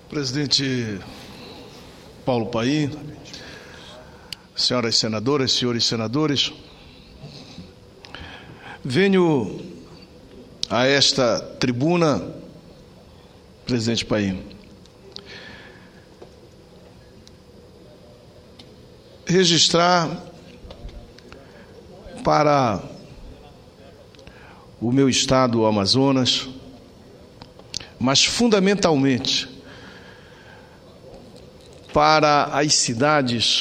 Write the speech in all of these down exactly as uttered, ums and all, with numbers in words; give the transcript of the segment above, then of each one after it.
Presidente Paulo Paim, senhoras senadoras, senhores senadores, venho a esta tribuna, presidente Paim, registrar para o meu estado, o Amazonas, mas fundamentalmente para as cidades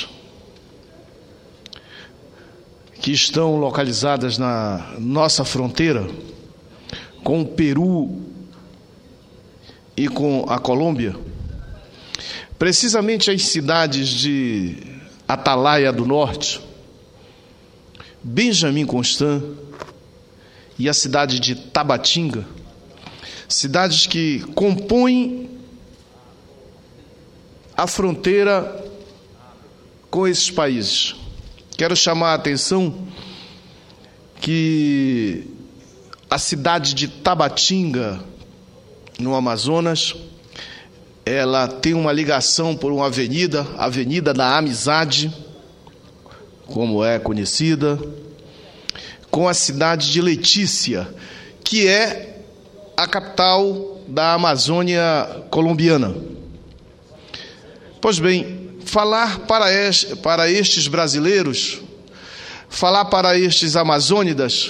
que estão localizadas na nossa fronteira com o Peru e com a Colômbia, precisamente as cidades de Atalaia do Norte, Benjamin Constant e a cidade de Tabatinga, cidades que compõem a fronteira com esses países. Quero chamar a atenção que a cidade de Tabatinga, no Amazonas, ela tem uma ligação por uma avenida, a Avenida da Amizade, como é conhecida, com a cidade de Letícia, que é a capital da Amazônia colombiana. Pois bem, falar para, este, para estes brasileiros, falar para estes amazônidas,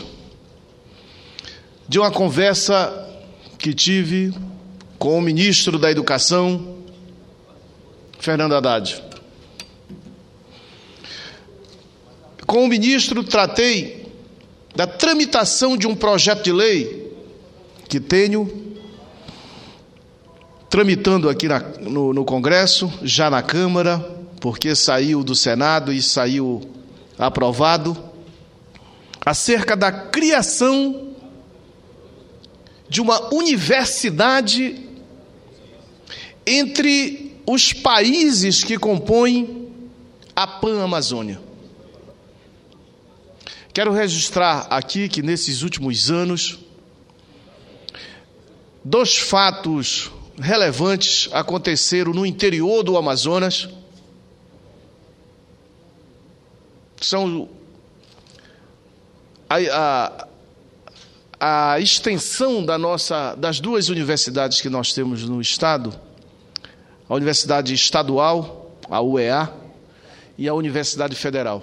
de uma conversa que tive com o ministro da Educação, Fernando Haddad. Com o ministro tratei da tramitação de um projeto de lei que tenho tramitando aqui na, no, no Congresso, já na Câmara, porque saiu do Senado e saiu aprovado, acerca da criação de uma universidade entre os países que compõem a Pan-Amazônia. Quero registrar aqui que nesses últimos anos, dois fatos relevantes aconteceram no interior do Amazonas. São a, a, a extensão da nossa, das duas universidades que nós temos no estado, a Universidade Estadual, a U E A, e a Universidade Federal,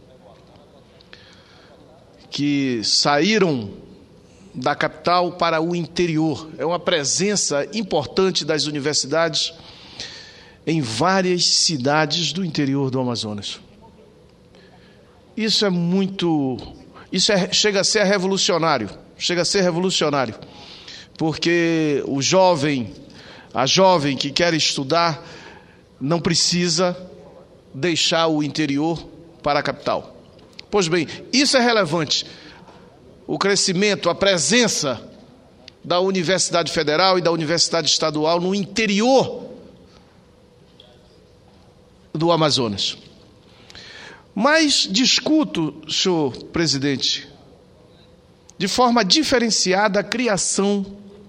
que saíram da capital para o interior. É uma presença importante das universidades em várias cidades do interior do Amazonas. Isso é muito... Isso é, chega a ser revolucionário, chega a ser revolucionário, porque o jovem, a jovem que quer estudar, não precisa deixar o interior para a capital. Pois bem, isso é relevante. O crescimento, a presença da Universidade Federal e da Universidade Estadual no interior do Amazonas. Mas discuto, senhor presidente, de forma diferenciada a criação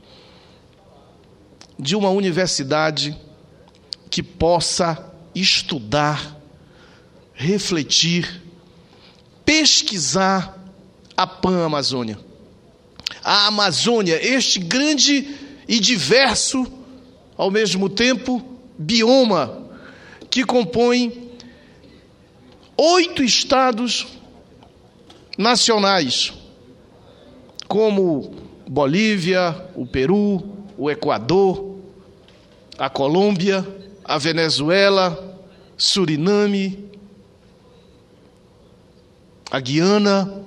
de uma universidade que possa estudar, refletir, pesquisar a Pan-Amazônia. A Amazônia, este grande e diverso, ao mesmo tempo, bioma que compõe oito estados nacionais, como Bolívia, o Peru, o Equador, a Colômbia, a Venezuela, Suriname, a Guiana,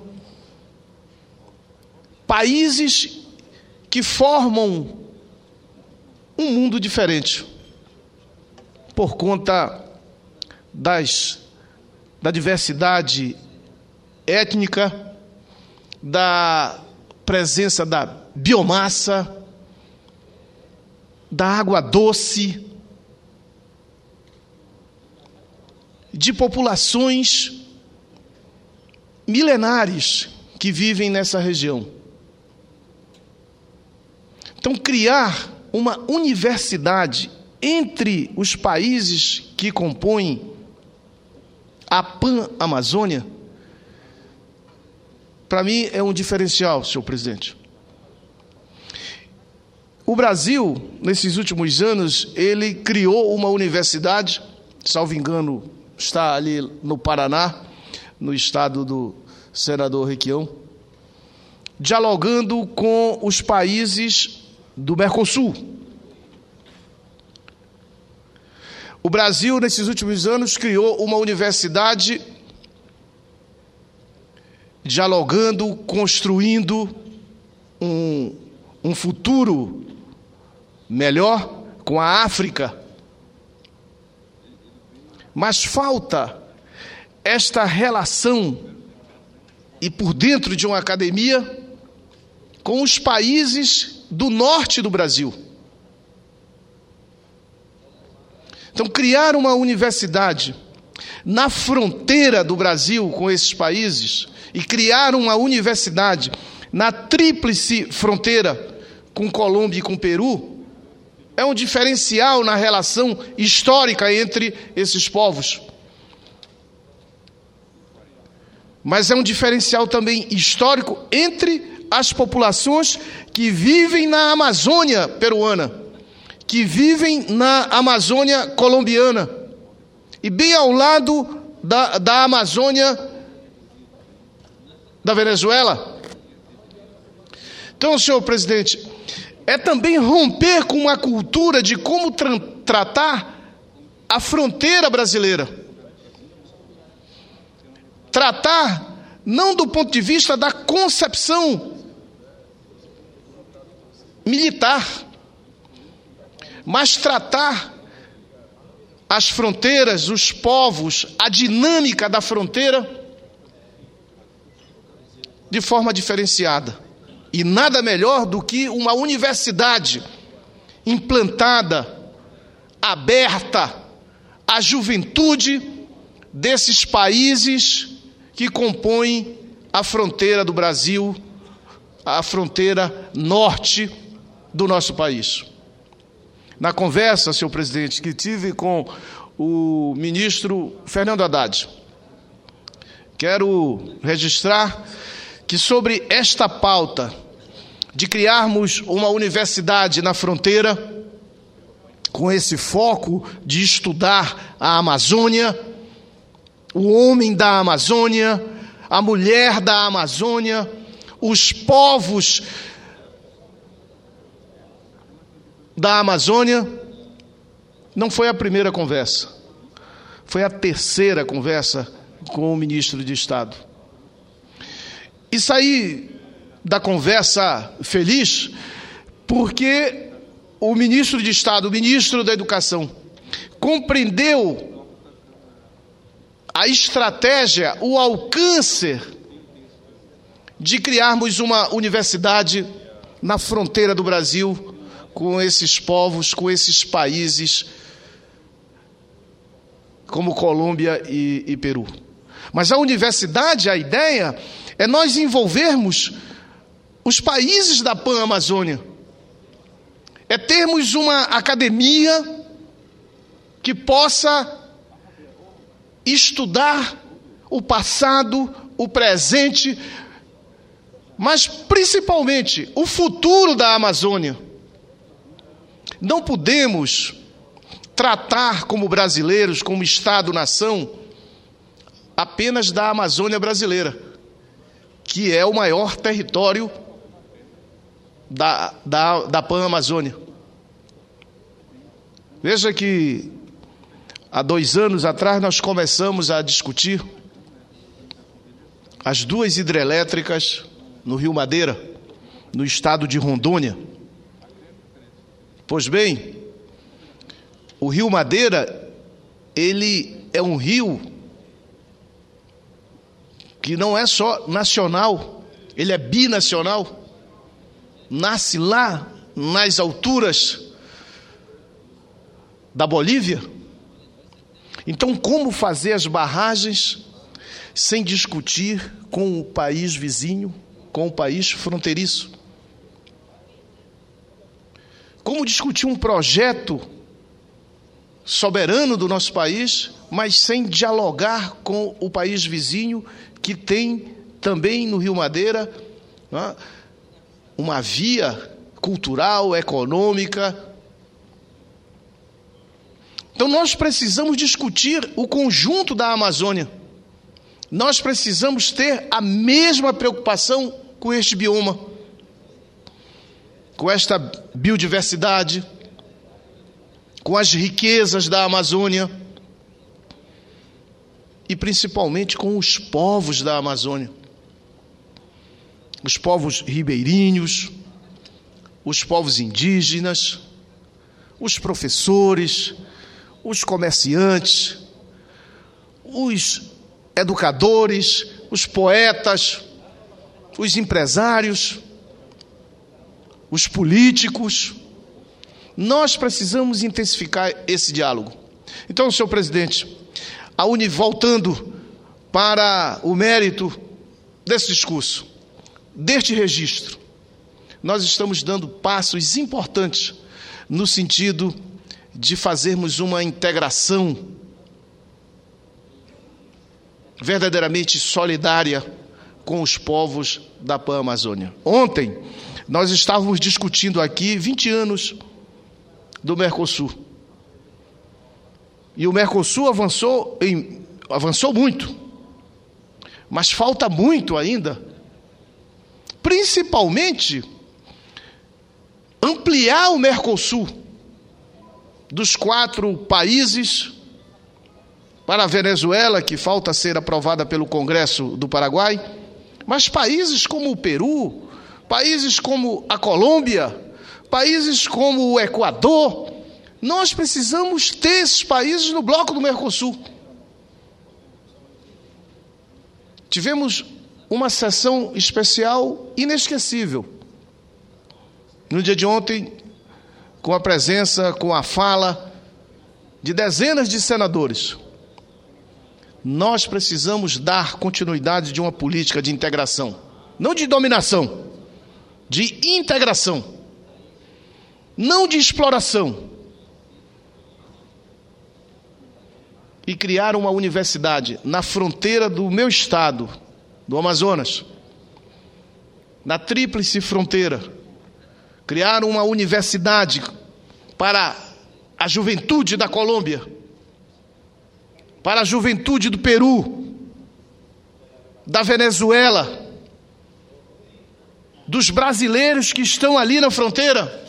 países que formam um mundo diferente, por conta das, da diversidade étnica, da presença da biomassa, da água doce, de populações milenares que vivem nessa região. Então, criar uma universidade entre os países que compõem a Pan-Amazônia, para mim é um diferencial, senhor presidente. O Brasil, nesses últimos anos, ele criou uma universidade, salvo engano, está ali no Paraná, no estado do senador Requião, dialogando com os países do Mercosul. O Brasil, nesses últimos anos, criou uma universidade dialogando, construindo um, um futuro melhor com a África. Mas falta esta relação, e por dentro de uma academia, com os países do norte do Brasil. Então, criar uma universidade na fronteira do Brasil com esses países e criar uma universidade na tríplice fronteira com Colômbia e com Peru é um diferencial na relação histórica entre esses povos. Mas é um diferencial também histórico entre as populações que vivem na Amazônia peruana, que vivem na Amazônia colombiana, e bem ao lado da, da Amazônia da Venezuela. Então, senhor presidente, é também romper com uma cultura de como tra- tratar a fronteira brasileira. Tratar não do ponto de vista da concepção militar, mas tratar as fronteiras, os povos, a dinâmica da fronteira de forma diferenciada. E nada melhor do que uma universidade implantada, aberta à juventude desses países que compõem a fronteira do Brasil, a fronteira norte do nosso país. Na conversa, senhor presidente, que tive com o ministro Fernando Haddad, quero registrar que sobre esta pauta de criarmos uma universidade na fronteira, com esse foco de estudar a Amazônia, o homem da Amazônia, a mulher da Amazônia, os povos da Amazônia, não foi a primeira conversa, foi a terceira conversa com o ministro de Estado. E saí da conversa feliz porque o ministro de Estado, o ministro da Educação, compreendeu a estratégia, o alcance de criarmos uma universidade na fronteira do Brasil com esses povos, com esses países como Colômbia e, e Peru. Mas a universidade, a ideia é nós envolvermos os países da Pan-Amazônia, é termos uma academia que possa estudar o passado, o presente, mas principalmente o futuro da Amazônia. Não podemos tratar como brasileiros, como Estado-nação, apenas da Amazônia brasileira, que é o maior território da, da, da Pan-Amazônia. Veja que há dois anos atrás nós começamos a discutir as duas hidrelétricas no Rio Madeira, no estado de Rondônia. Pois bem, o Rio Madeira, ele é um rio que não é só nacional, ele é binacional. Nasce lá nas alturas da Bolívia. Então, como fazer as barragens sem discutir com o país vizinho, com o país fronteiriço? Como discutir um projeto soberano do nosso país, mas sem dialogar com o país vizinho, que tem também no Rio Madeira, né, uma via cultural, econômica. Então nós precisamos discutir o conjunto da Amazônia. Nós precisamos ter a mesma preocupação com este bioma, com esta biodiversidade, com as riquezas da Amazônia e principalmente com os povos da Amazônia. Os povos ribeirinhos, os povos indígenas, os professores, os comerciantes, os educadores, os poetas, os empresários, os políticos. Nós precisamos intensificar esse diálogo. Então, senhor presidente, a Uni, voltando para o mérito desse discurso, deste registro, nós estamos dando passos importantes no sentido de fazermos uma integração verdadeiramente solidária com os povos da Pan-Amazônia. Ontem, nós estávamos discutindo aqui vinte anos do Mercosul. E o Mercosul avançou, em, avançou muito, mas falta muito ainda, principalmente ampliar o Mercosul dos quatro países para a Venezuela, que falta ser aprovada pelo Congresso do Paraguai, mas países como o Peru, países como a Colômbia, países como o Equador, nós precisamos ter esses países no bloco do Mercosul. Tivemos uma sessão especial inesquecível no dia de ontem, com a presença, com a fala de dezenas de senadores. Nós precisamos dar continuidade de uma política de integração, não de dominação, de integração, não de exploração. E criar uma universidade na fronteira do meu estado, do Amazonas, na tríplice fronteira. Criar uma universidade para a juventude da Colômbia, para a juventude do Peru, da Venezuela, dos brasileiros que estão ali na fronteira.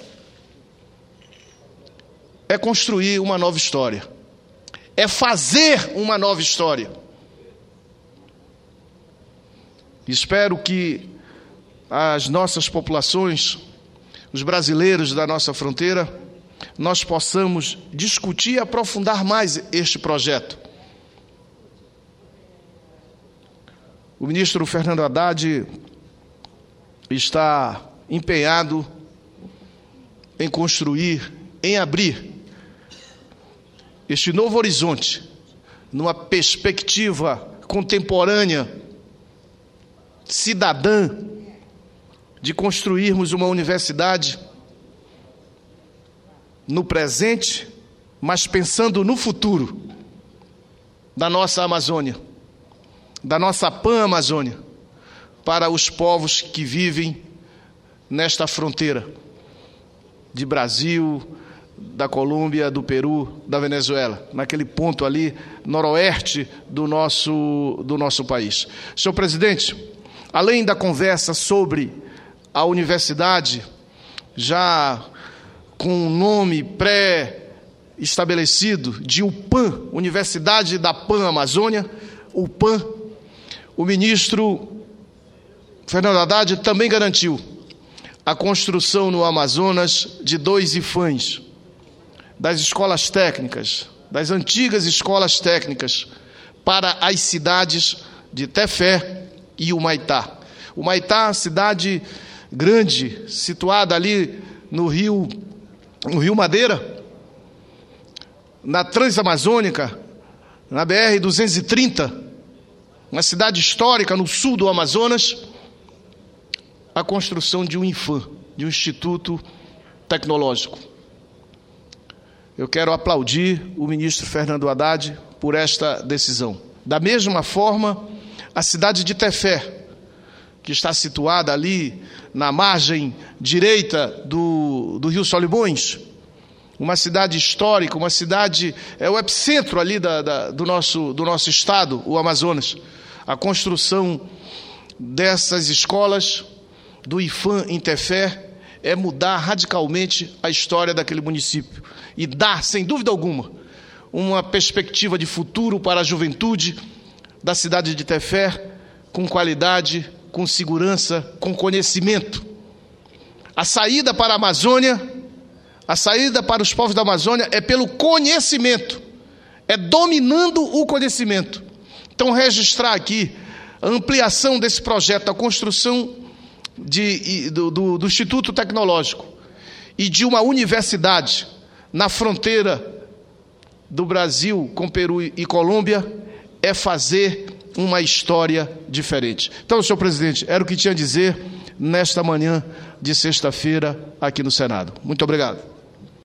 É construir uma nova história. É fazer uma nova história. Espero que as nossas populações, os brasileiros da nossa fronteira, nós possamos discutir e aprofundar mais este projeto. O ministro Fernando Haddad está empenhado em construir, em abrir este novo horizonte, numa perspectiva contemporânea, cidadã, de construirmos uma universidade no presente, mas pensando no futuro da nossa Amazônia, da nossa Pan-Amazônia, para os povos que vivem nesta fronteira de Brasil, da Colômbia, do Peru, da Venezuela, naquele ponto ali, noroeste do nosso, do nosso país. Senhor presidente, além da conversa sobre a universidade, já com o nome pré-estabelecido de U P A M, Universidade da Pan-Amazônia, U P A M, o ministro Fernando Haddad também garantiu a construção no Amazonas de dois I F A Ns, das escolas técnicas, das antigas escolas técnicas, para as cidades de Tefé e Humaitá. Humaitá, cidade grande, situada ali no Rio, no Rio Madeira, na Transamazônica, na B R duzentos e trinta, uma cidade histórica no sul do Amazonas, a construção de um I F A M, de um Instituto Tecnológico. Eu quero aplaudir o ministro Fernando Haddad por esta decisão. Da mesma forma, a cidade de Tefé, que está situada ali na margem direita do, do Rio Solimões, uma cidade histórica, uma cidade, é o epicentro ali da, da, do, nosso, do nosso estado, o Amazonas. A construção dessas escolas, do IFAM em Tefé, é mudar radicalmente a história daquele município e dar, sem dúvida alguma, uma perspectiva de futuro para a juventude da cidade de Tefé, com qualidade, com segurança, com conhecimento. A saída para a Amazônia, a saída para os povos da Amazônia é pelo conhecimento, é dominando o conhecimento. Então, registrar aqui a ampliação desse projeto, a construção de, do, do, do Instituto Tecnológico e de uma universidade na fronteira do Brasil com Peru e Colômbia, é fazer uma história diferente. Então, senhor presidente, era o que tinha a dizer nesta manhã de sexta-feira aqui no Senado. Muito obrigado.